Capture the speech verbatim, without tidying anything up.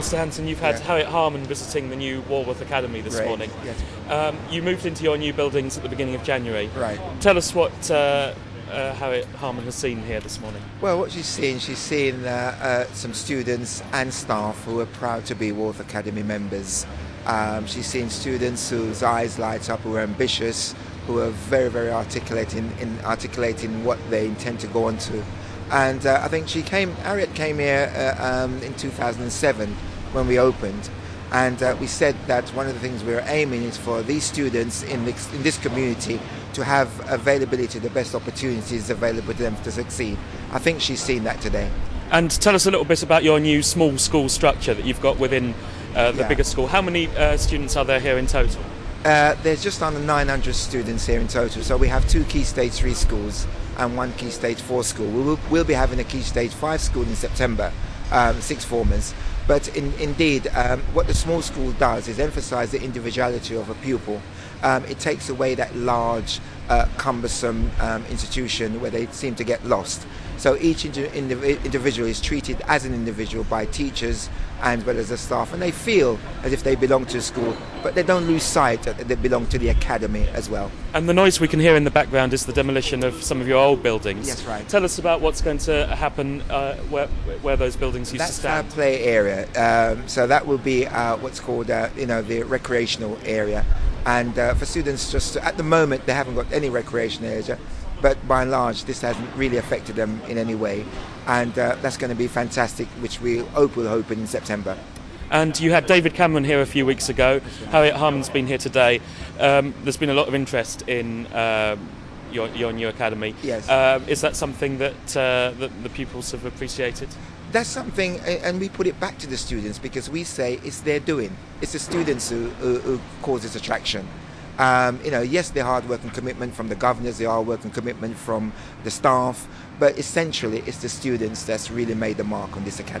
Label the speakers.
Speaker 1: Mister Hanson, you've had
Speaker 2: Yeah.
Speaker 1: Harriet Harman visiting the new Walworth Academy this
Speaker 2: Great,
Speaker 1: morning.
Speaker 2: yes.
Speaker 1: Um, you moved into your new buildings at the beginning of January.
Speaker 2: Right.
Speaker 1: Tell us what uh, uh, Harriet Harman has seen here this morning.
Speaker 2: Well, what she's seen, she's seen uh, uh, some students and staff who are proud to be Walworth Academy members. Um, she's seen students whose eyes light up, who are ambitious, who are very, very articulate in, in articulating what they intend to go on to. And uh, I think she came, Harriet came here uh, um, in two thousand seven when we opened. And uh, we said that one of the things we were aiming is for these students in this, in this community to have availability, the best opportunities available to them to succeed. I think she's seen that today.
Speaker 1: And tell us a little bit about your new small school structure that you've got within uh, the
Speaker 2: Yeah.
Speaker 1: bigger school. How many uh, students are there here in total?
Speaker 2: Uh, there's just under nine hundred students here in total. So we have two Key Stage three schools and one Key Stage four school. We will, we'll be having a Key Stage five school in September, um, six formers. But in, indeed, um, what the small school does is emphasise the individuality of a pupil. Um, it takes away that large, uh, cumbersome um, institution where they seem to get lost. So each indi- indiv- individual is treated as an individual by teachers and well as the staff, and they feel as if they belong to a school, but they don't lose sight that they belong to the academy as well.
Speaker 1: And the noise we can hear in the background is the demolition of some of your old buildings.
Speaker 2: Yes, right.
Speaker 1: Tell us about what's going to happen uh, where, where those buildings used
Speaker 2: That's
Speaker 1: to
Speaker 2: our
Speaker 1: stand.
Speaker 2: play area. Um, so that will be uh, what's called, uh, you know, the recreational area. And uh, for students, just at the moment, they haven't got any recreation area. But by and large, this hasn't really affected them in any way. And uh, that's going to be fantastic, which we hope will open in September.
Speaker 1: And you had David Cameron here a few weeks ago. Harriet Harman's been here today. Um, there's been a lot of interest in um, your, your new academy.
Speaker 2: Yes.
Speaker 1: Um, is that something that, uh, that the pupils have appreciated?
Speaker 2: That's something, and we put it back to the students because we say it's their doing. It's the students who, who, who cause this attraction. Um, you know, yes, the hard work and commitment from the governors, the hard work and commitment from the staff, but essentially it's the students that's really made the mark on this academy.